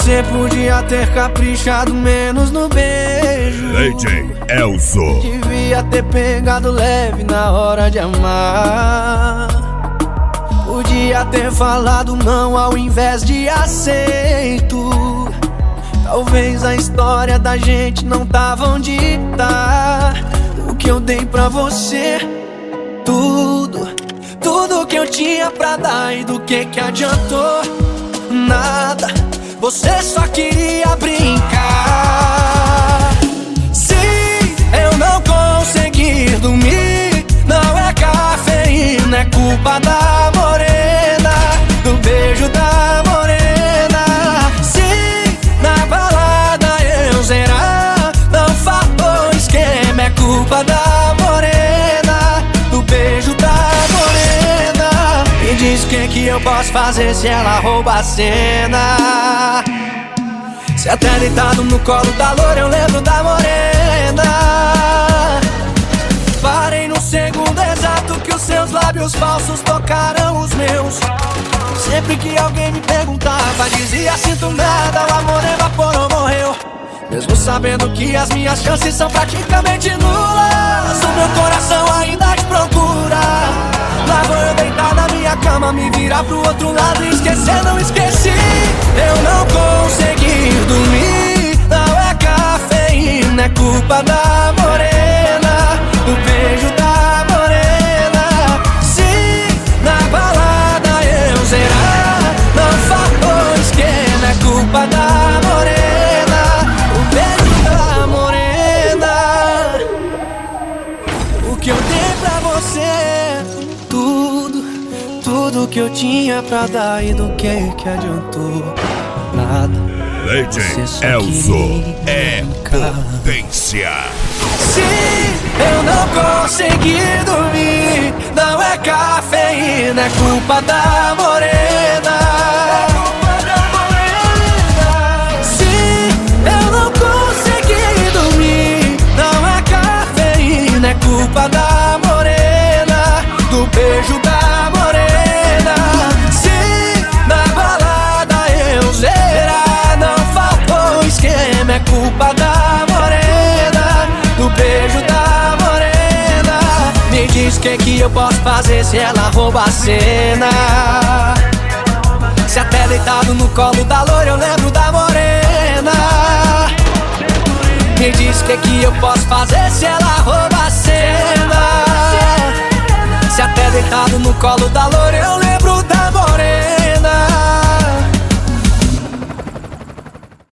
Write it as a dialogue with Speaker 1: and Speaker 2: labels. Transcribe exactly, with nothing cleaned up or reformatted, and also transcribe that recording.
Speaker 1: Você podia ter caprichado menos no beijo.
Speaker 2: D J Elzo.
Speaker 1: Devia ter pegado leve na hora de amar. Podia ter falado não ao invés de aceito. Talvez a história da gente não tava onde tá. O que eu dei pra você, tudo, tudo que eu tinha pra dar, e do que que adiantou? Nada, você só queria brincar. Se eu não conseguir dormir, não é cafeína, é culpa da morena, do beijo da morena. Se na balada eu zerar, não faltou esquema, é culpa da morena, do beijo da morena. Me diz o que que eu posso fazer se ela rouba a cena. Se até deitado no colo da loura eu lembro da morena. Parei no segundo exato que os seus lábios falsos tocaram os meus. Sempre que alguém me perguntava, dizia sinto nada, o amor evaporou, morreu. Mesmo sabendo que as minhas chances são praticamente nulas, o meu coração ainda te procura. Lá vou eu deitar na minha cama, me virar pro outro lado e esquecer, não esqueci. Eu não consegui dormir, não é cafeína, é culpa da morena, do beijo da morena. Se na balada eu zerar, não faltou esquema, é culpa da morena, o beijo da morena. O que eu dei pra você, tudo, tudo que eu tinha pra dar, e do que que adiantou? Nada.
Speaker 2: D J Elzo é potência.
Speaker 1: Se eu não conseguir dormir, não é cafeína, é culpa da morena. Se eu não conseguir dormir, não é cafeína, é culpa da morena, do beijo da morena. Se na balada eu zerar, não faltou esquema, é culpa da morena, do beijo da morena. Me diz o que que eu posso fazer se ela rouba a cena. Se até deitado no colo da loura eu lembro da morena. Me diz o que que eu posso fazer se ela rouba a cena. Se até deitado no colo da loura eu lembro da morena.